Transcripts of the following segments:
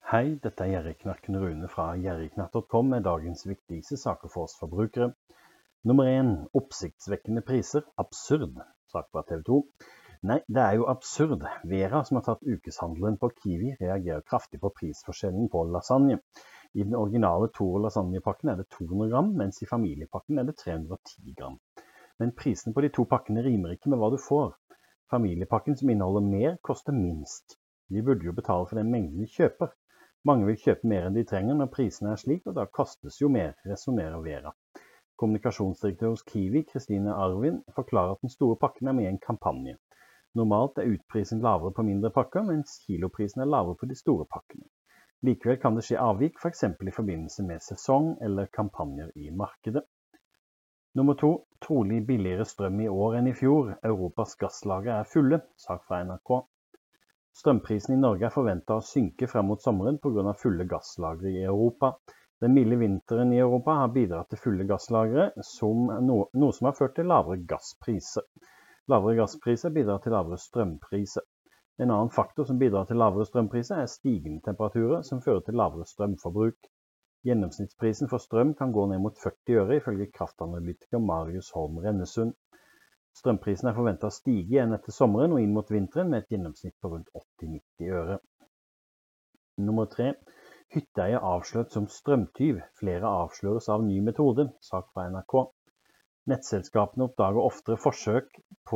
Hei, dette Gjerrigknappen Rune fra gjerrigknapp.com med dagens viktigste saker for oss forbrukere. Nummer 1. Oppsiktsvekkende priser. Absurd. Sak fra TV 2. Nei, det er jo absurd. Vera, som har tatt ukeshandelen på Kiwi, reagerer kraftig på prisforskjellen på lasagne. I den originale Toro lasagnepakken er det 200 gram, mens i familiepakken er det 310 gram. Men prisene på de to pakkene rimer ikke med hva du får. Familiepakken som inneholder mer, koster minst. Vi burde jo betale for den mengden vi kjøper. Mange vil kjøpe mer enn de trenger når prisene er slik, og da kastes jo mer, resonerer Vera. Kommunikasjonsdirektør hos Kiwi, Kristine Arvin, forklarer at den store pakken er med i en kampanje. Normalt er utprisen lavere på mindre pakker, mens kiloprisen er lavere på de store pakkene. Likevel kan det skje avvik, for eksempel i forbindelse med sesong eller kampanjer i markedet. Nummer 2. Trolig billigere strøm i år enn i fjor. Europas gasslager er fulle, sak fra NRK. Strømprisen i Norge er forventet å synke frem mot sommeren på grunn av fulle gasslagre i Europa. Den milde vinteren i Europa har bidratt til fulle gasslagre, noe som har ført til lavere gasspriser. Lavere gasspriser bidrar til lavere strømpriser. En annen faktor som bidrar til lavere strømpriser er stigende temperaturer, som fører til lavere strømforbruk. Gjennomsnittsprisen for strøm kan gå ned mot 40 øre, ifølge kraftanalytiker Marius Holm Rennesund. Strømprisen er forventet å stige igjen etter sommeren og inn mot vinteren med et gjennomsnitt på rundt 80-90 øre. Nummer 3. Hytteeier avslørt som strømtyv. Flere avsløres av ny metode, sak fra NRK. Nettselskapene oppdager oftere forsøk på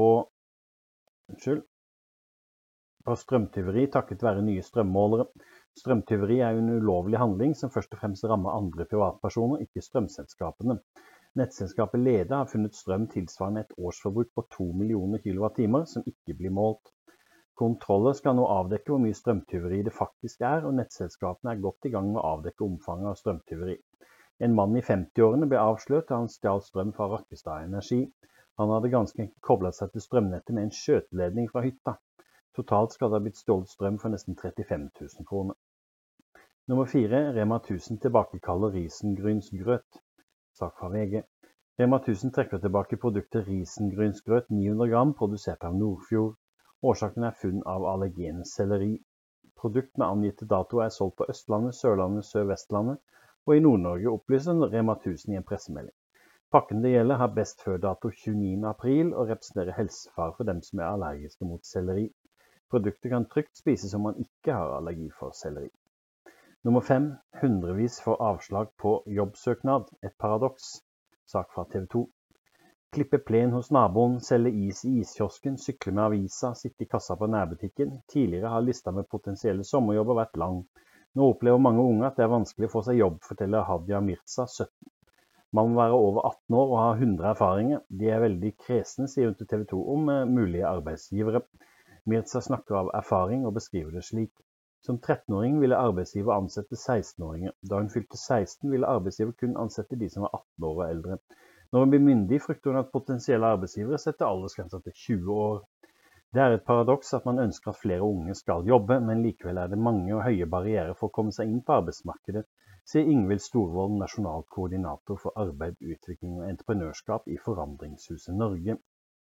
strømtyveri takket være nye strømmålere. Strømtyveri er en ulovlig handling som først og fremst rammer andre privatpersoner, ikke strømselskapene. Nettselskapet Leda har funnet strøm tilsvarende et årsforbruk på 2 millioner kilowattimer som ikke blir målt. Kontroller skal nå avdekke hvor mye strømtyveri det faktisk er, og nettselskapene er godt i gang med å avdekke omfanget av strømtyveri. En mann i 50-årene ble avslørt da han stjal strøm fra Rakkestad Energi. Han hadde ganske enkelt koblet seg til strømnettet med en skjøteledning fra hytta. Totalt skal det ha blitt stjålet strøm for nesten 35 000 kroner. Nummer 4. Rema 1000 tilbakekaller risengrynsgrøt. Sak fra VG. Rema 1000 trekker tilbake produktet risengrynsgrøt 900 gram produsert av Nordfjord. Årsaken er funn av allergene selleri. Produkt med angitte dato er solgt på Østlandet, Sørlandet, Sør-Vestlandet, og i Nord-Norge opplyser Rema 1000 i en pressemelding. Pakken det gjelder har best før dato 29. april og representerer helsefare for dem som er allergiske mot selleri. Produktet kan trygt spises om man ikke har allergi for selleri. Nummer 5. Hundrevis får avslag på jobbsøknad. Et paradoks. Sak fra TV 2. Klippe plen hos naboen, selge is i iskiosken, sykle med avisa, sitte i kassa på nærbutikken. Tidligere har lista med potensielle sommerjobber vært lang. Nå opplever mange unge at det er vanskelig å få seg jobb, forteller Hadia Mirza, 17. Man må være over 18 år og ha 100 erfaringer. De er veldig kresne, sier hun til TV 2 om mulige arbeidsgivere. Mirza snakker av erfaring og beskriver det slik. Som 13-åring ville arbeidsgiver ansette 16-åringer. Da hun fylte 16 ville arbeidsgiver kun ansette de som var 18 år og eldre. Når hun blir myndig frykter hun at potensielle arbeidsgivere setter aldersgrenser til 20 år. Det er et paradoks at man ønsker at flere unge skal jobbe, men likevel er det mange og høye barrierer for å komme seg inn på arbeidsmarkedet, sier Ingvild Storvold, nasjonal koordinator for arbeid, utvikling og entreprenørskap i Forandringshuset Norge.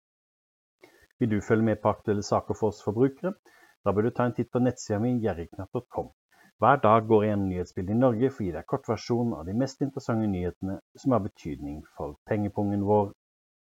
Vil du følge med på aktuelle saker for oss forbrukere? Da bør du ta en titt på nettsiden min gjerrigknapp.com. Hver dag går jeg gjennom nyhetsbildet i Norge for å gi deg kortversjon av de mest interessante nyhetene som har betydning for pengepungen vår.